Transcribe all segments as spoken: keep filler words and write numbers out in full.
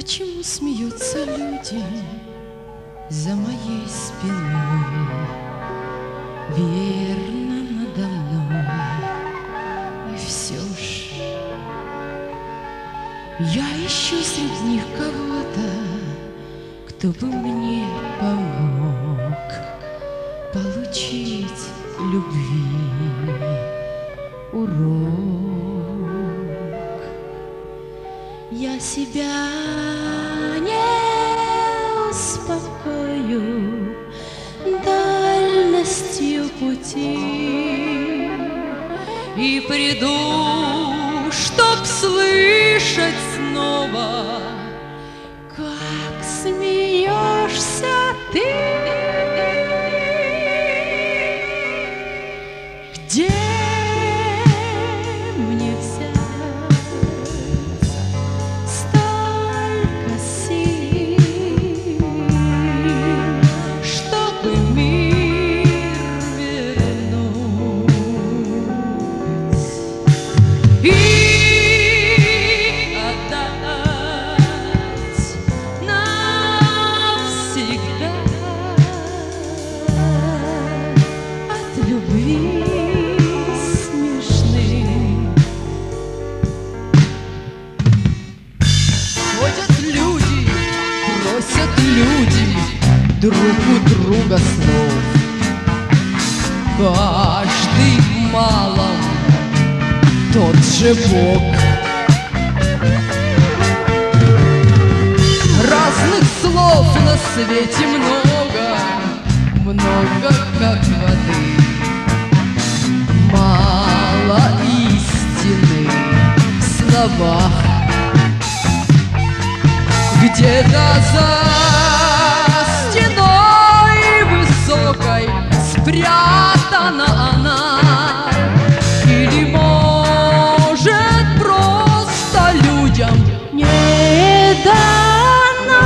Почему смеются люди за моей спиной? Верно, надо мной. И все ж я ищу среди них кого-то, кто бы мне помог получить любви урок. Я себя не успокою дальностью пути и приду, чтоб слышать снова, как смеешься ты. Где мне взять столько сил, чтобы мир вернуть и отдать навсегда от любви? Люди друг у друга слов, каждый в малом тот же Бог. Разных слов на свете много, много как воды. Мало истины в словах. Где-то за стеной высокой спрятана она, или, может, просто людям не дана.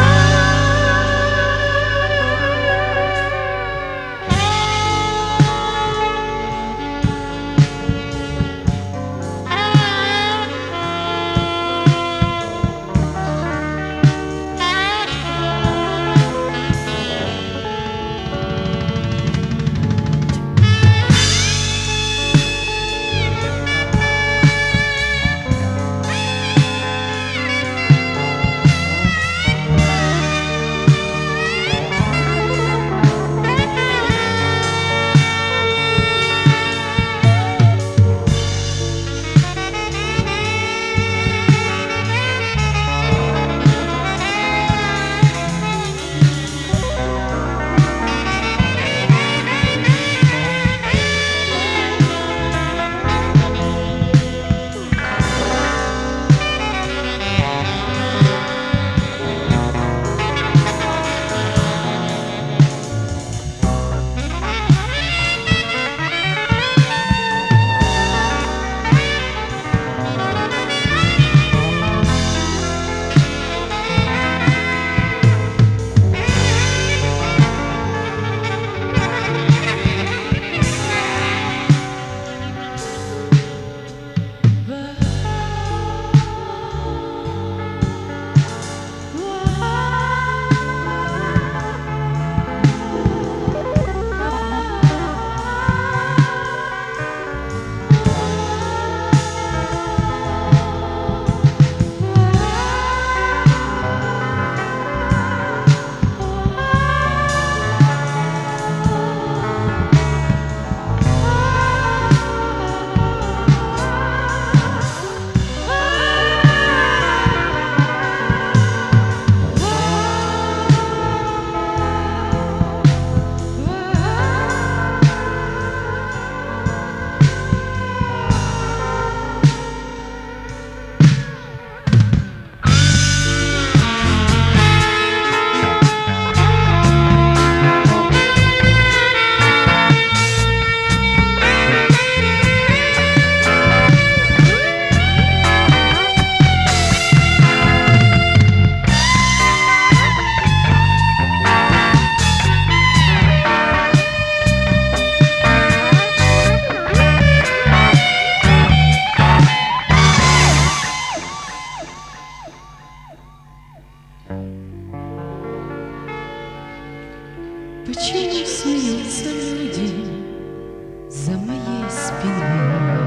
смеются люди за моей спиной,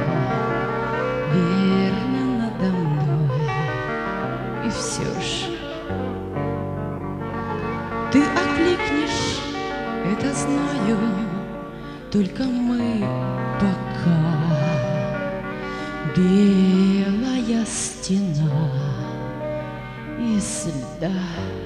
верно надо мной. И все ж ты окликнешь, это знаю, только мы пока белая стена из льда.